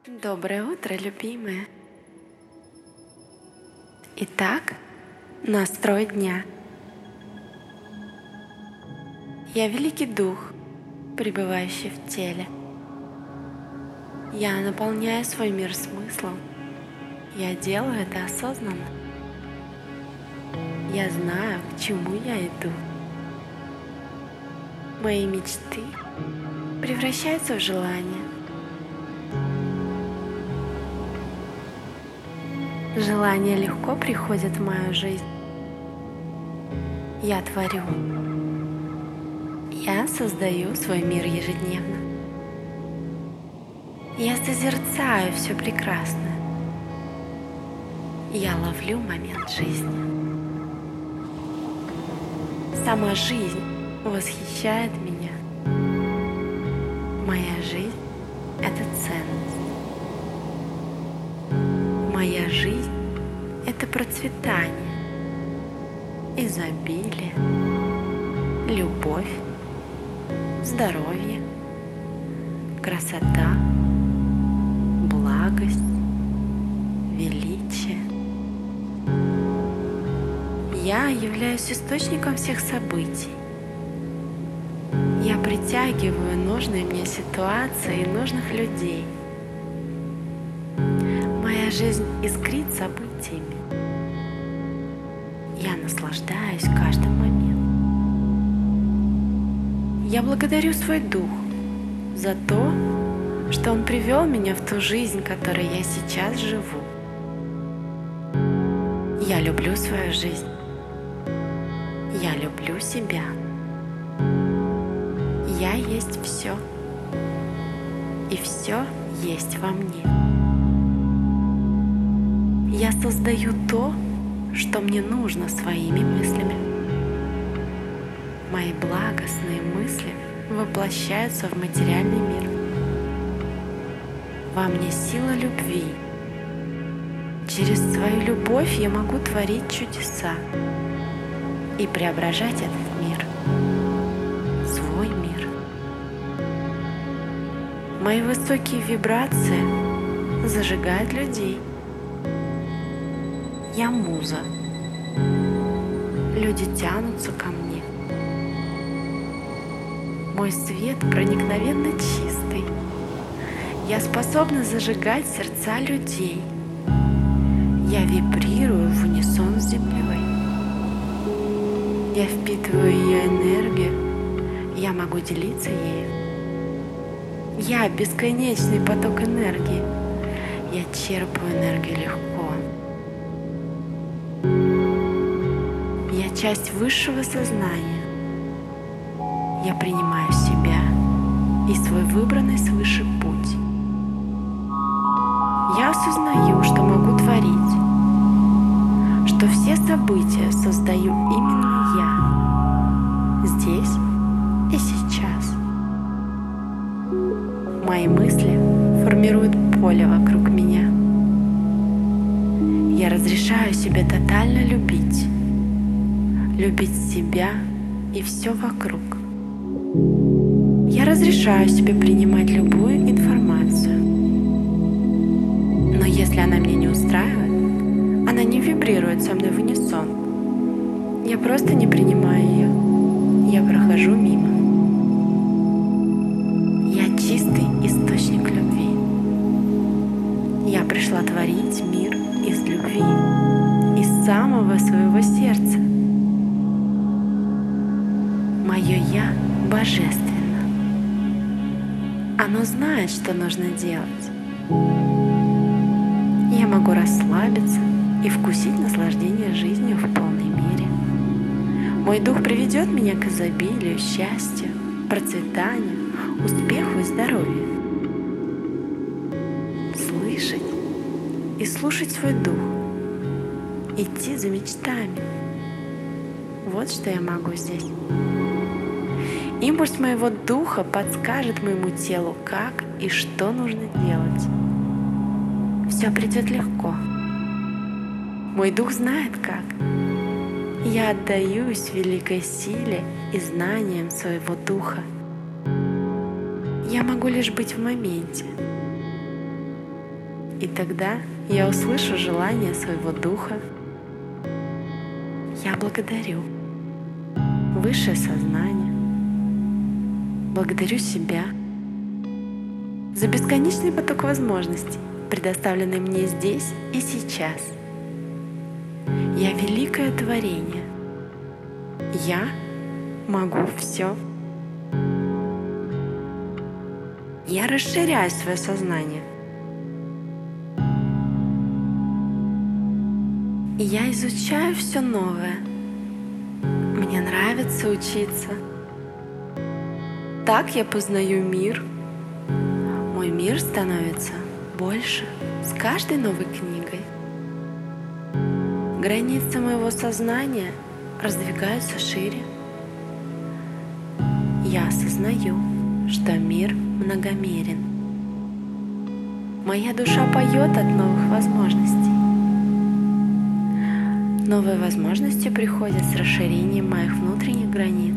Доброе утро, любимые. Итак, настрой дня. Я великий дух, пребывающий в теле. Я наполняю свой мир смыслом. Я делаю это осознанно. Я знаю, к чему я иду. Мои мечты превращаются в желания. Желания легко приходят в мою жизнь. Я творю. Я создаю свой мир ежедневно. Я созерцаю все прекрасное. Я ловлю момент жизни. Сама жизнь восхищает меня. Моя жизнь — это ценность. Моя жизнь — это процветание, изобилие, любовь, здоровье, красота, благость, величие. Я являюсь источником всех событий. Я притягиваю нужные мне ситуации и нужных людей. Моя жизнь искрит событиями. Я наслаждаюсь каждым моментом. Я благодарю свой дух за то, что он привел меня в ту жизнь, которой я сейчас живу. Я люблю свою жизнь. Я люблю себя. Я есть все. И все есть во мне. Я создаю то, что мне нужно своими мыслями. Мои благостные мысли воплощаются в материальный мир. Во мне сила любви. Через свою любовь я могу творить чудеса и преображать этот мир, свой мир. Мои высокие вибрации зажигают людей. Я муза. Люди тянутся ко мне. Мой свет проникновенно чистый. Я способна зажигать сердца людей. Я вибрирую в унисон с землей. Я впитываю ее энергию. Я могу делиться ею. Я бесконечный поток энергии. Я черпаю энергию легко. Я часть высшего сознания. Я принимаю себя и свой выбранный свыше путь. Я осознаю, что могу творить, что все события создаю именно я, здесь и сейчас. Мои мысли формируют поле вокруг меня. Я разрешаю себе тотально любить себя и все вокруг. Я разрешаю себе принимать любую информацию. Но если она меня не устраивает, она не вибрирует со мной в унисон. Я просто не принимаю ее. Я прохожу мимо. Я чистый источник любви. Я пришла творить мир из любви, из самого своего сердца. Мое «Я» божественно. Оно знает, что нужно делать. Я могу расслабиться и вкусить наслаждение жизнью в полной мере. Мой дух приведет меня к изобилию, счастью, процветанию, успеху и здоровью. Слышать и слушать свой дух. Идти за мечтами. Вот что я могу здесь. Импульс моего духа подскажет моему телу, как и что нужно делать. Все придет легко. Мой дух знает как. Я отдаюсь великой силе и знаниям своего духа. Я могу лишь быть в моменте. И тогда я услышу желание своего духа. Я благодарю высшее сознание, благодарю себя за бесконечный поток возможностей, предоставленный мне здесь и сейчас. Я великое творение. Я могу все. Я расширяю свое сознание. И я изучаю все новое. Мне нравится учиться. Так я познаю мир. Мой мир становится больше с каждой новой книгой. Границы моего сознания раздвигаются шире. Я осознаю, что мир многомерен. Моя душа поет от новых возможностей. Новые возможности приходят с расширением моих внутренних границ.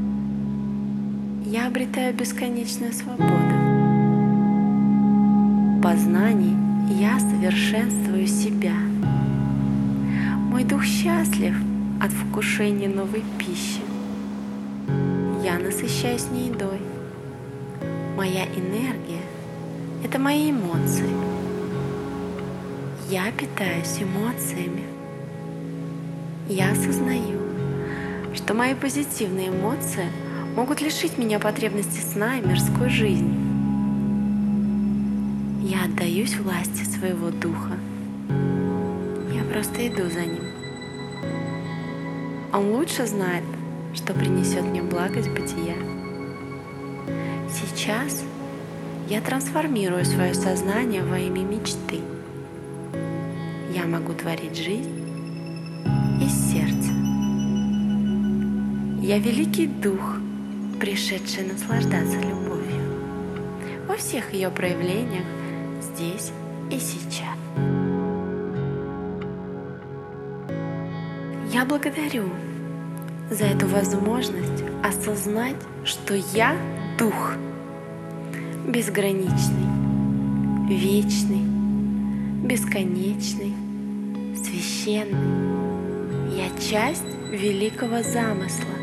Я обретаю бесконечную свободу. В познании я совершенствую себя. Мой дух счастлив от вкушения новой пищи. Я насыщаюсь не едой. Моя энергия — это мои эмоции. Я питаюсь эмоциями. Я осознаю, что мои позитивные эмоции могут лишить меня потребности сна и мирской жизни. Я отдаюсь власти своего духа. Я просто иду за ним. Он лучше знает, что принесет мне благость бытия. Сейчас я трансформирую свое сознание во имя мечты. Я могу творить жизнь из сердца. Я великий дух, пришедший наслаждаться любовью во всех ее проявлениях здесь и сейчас. Я благодарю за эту возможность осознать, что я дух безграничный, вечный, бесконечный, священный. Я часть великого замысла.